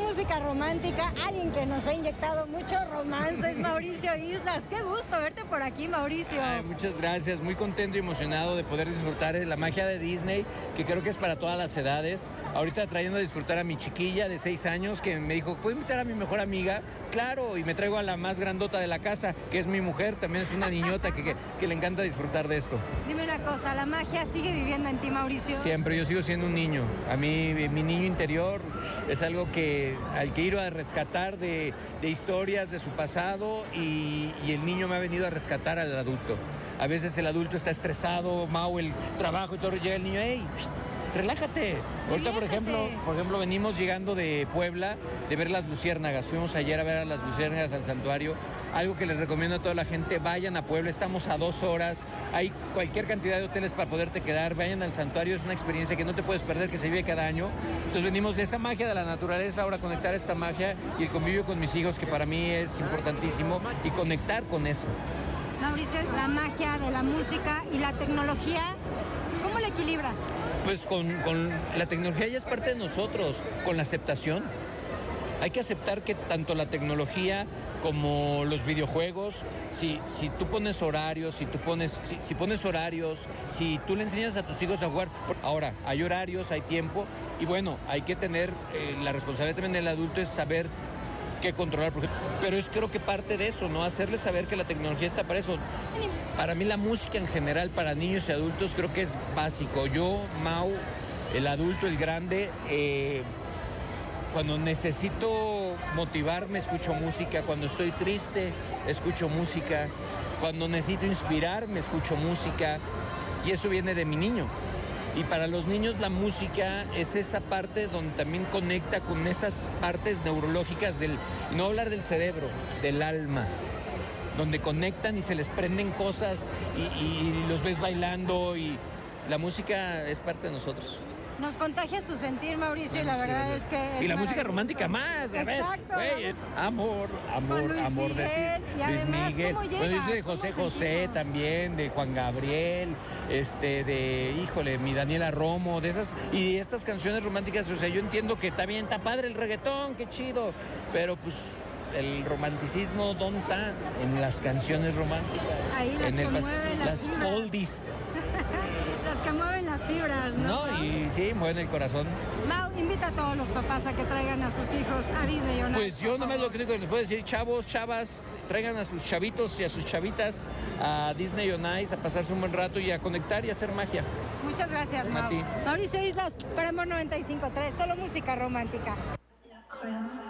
música romántica, alguien que nos ha inyectado mucho romance es Mauricio Islas. Qué gusto verte por aquí, Mauricio. Ay, muchas gracias, muy contento y emocionado de poder disfrutar de la magia de Disney, que creo que es para todas las edades. Ahorita trayendo a disfrutar a mi chiquilla de 6 años, que me dijo, ¿puedo invitar a mi mejor amiga? Claro, y me traigo a la más grandota de la casa, que es mi mujer, también es una niñota que le encanta disfrutar de esto. Dime una cosa, ¿la magia sigue viviendo en ti, Mauricio? Siempre, yo sigo siendo un niño. A mí, mi niño interior es algo al que ir a rescatar de historias de su pasado y el niño me ha venido a rescatar al adulto. A veces el adulto está estresado, Mau, el trabajo y todo, llega el niño, ¡hey! Relájate. Ahorita, por ejemplo, venimos llegando de Puebla de ver las luciérnagas. Fuimos ayer a ver a las luciérnagas al santuario. Algo que les recomiendo a toda la gente, vayan a Puebla, estamos a 2 horas, hay cualquier cantidad de hoteles para poderte quedar, vayan al santuario, es una experiencia que no te puedes perder, que se vive cada año. Entonces venimos de esa magia de la naturaleza, ahora conectar esta magia y el convivio con mis hijos, que para mí es importantísimo, y conectar con eso. Mauricio, la magia de la música y la tecnología, ¿cómo la equilibras? Pues con la tecnología ya es parte de nosotros, con la aceptación. Hay que aceptar que tanto la tecnología como los videojuegos, si tú pones horarios, si pones horarios, si tú le enseñas a tus hijos a jugar, ahora hay horarios, hay tiempo, y bueno, hay que tener la responsabilidad también del adulto es saber qué controlar, pero es creo que parte de eso, ¿no? Hacerles saber que la tecnología está para eso. Para mí la música en general, para niños y adultos, creo que es básico. Yo, Mau, el adulto, el grande, cuando necesito motivarme, escucho música. Cuando estoy triste, escucho música. Cuando necesito inspirarme, escucho música. Y eso viene de mi niño. Y para los niños la música es esa parte donde también conecta con esas partes neurológicas y no hablar del cerebro, del alma, donde conectan y se les prenden cosas y los ves bailando, y la música es parte de nosotros. Nos contagias tu sentir, Mauricio, y la verdad es que es y la música romántica más, exacto, güey, es amor de ti. Y además, Luis Miguel, ¿cómo llega? bueno, dice de José José también, de Juan Gabriel, mi Daniela Romo, de esas, y estas canciones románticas. O sea, yo entiendo que está bien, está padre el reggaetón, qué chido, pero pues el romanticismo, ¿dónde está? En las canciones románticas. Ahí las oldies. Las que mueven las fibras, ¿no? Y sí, mueven el corazón. Mau, invita a todos los papás a que traigan a sus hijos a Disney on Ice. Pues yo nomás lo único que les puedo decir, chavos, chavas, traigan a sus chavitos y a sus chavitas a Disney on Ice, a pasarse un buen rato y a conectar y a hacer magia. Muchas gracias, Mau. Mauricio Islas, para Amor 95.3, solo música romántica.